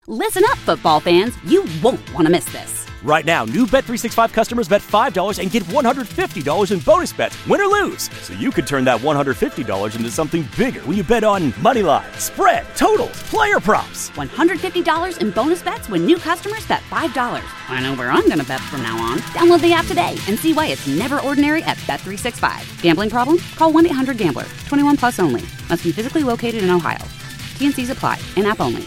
Listen up, football fans. You won't want to miss this. Right now, new Bet365 customers bet $5 and get $150 in bonus bets, win or lose. So you could turn that $150 into something bigger when you bet on moneyline, spread, totals, player props. $150 in bonus bets when new customers bet $5. I know where I'm going to bet from now on. Download the app today and see why it's never ordinary at Bet365. Gambling problem? Call 1-800-GAMBLER. 21 plus only. Must be physically located in Ohio. T&Cs apply. In-app only.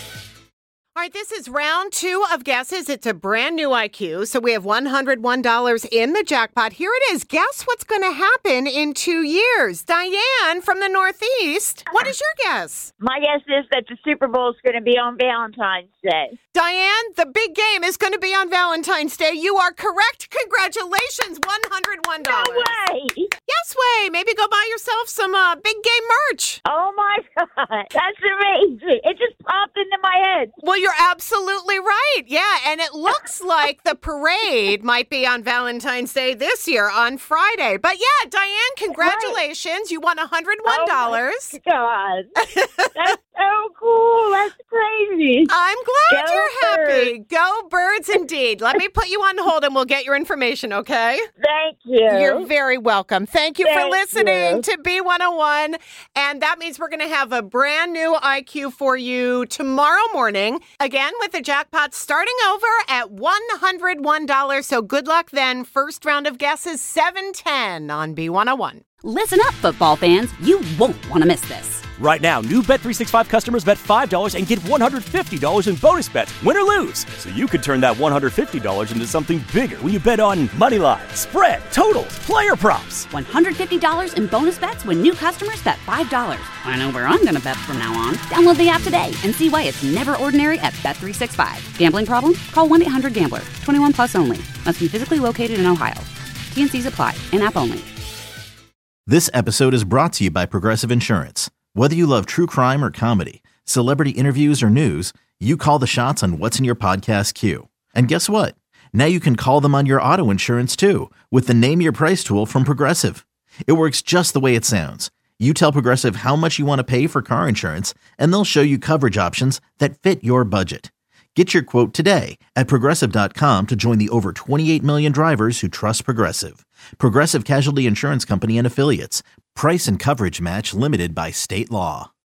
All right, this is round 2 of guesses. It's a brand new IQ. So we have $101 in the jackpot. Here it is. Guess what's going to happen in 2 years. Diane from the Northeast. What is your guess? My guess is that the Super Bowl is going to be on Valentine's Day. Diane, the big game is going to be on Valentine's Day. You are correct. Congratulations. $101. No way. Yes way. Maybe go buy yourself some big game merch. Oh, my God. That's amazing. It just popped into my head. Well, you're absolutely right. Yeah, and it looks like the parade might be on Valentine's Day this year on Friday. But yeah, Diane, congratulations. Right. You won $101. Oh my God. That's so cool. That's crazy. I'm glad you're happy. Birds. Go Birds indeed. Let me put you on hold and we'll get your information, okay? Thank you. You're very welcome. Thank you for listening to B101. And that means we're going to have a brand new IQ for you tomorrow morning. Again, with the jackpot starting over at $101. So good luck then. First round of guesses, 7:10 on B101. Listen up, football fans. You won't want to miss this. Right now, new Bet365 customers bet $5 and get $150 in bonus bets, win or lose. So you could turn that $150 into something bigger when you bet on moneyline, spread, totals, player props. $150 in bonus bets when new customers bet $5. I know where I'm going to bet from now on. Download the app today and see why it's never ordinary at Bet365. Gambling problem? Call 1-800-GAMBLER. 21 plus only. Must be physically located in Ohio. T&Cs apply. In-app only. This episode is brought to you by Progressive Insurance. Whether you love true crime or comedy, celebrity interviews or news, you call the shots on what's in your podcast queue. And guess what? Now you can call them on your auto insurance too with the Name Your Price tool from Progressive. It works just the way it sounds. You tell Progressive how much you want to pay for car insurance, and they'll show you coverage options that fit your budget. Get your quote today at Progressive.com to join the over 28 million drivers who trust Progressive. Progressive Casualty Insurance Company and Affiliates. Price and coverage match limited by state law.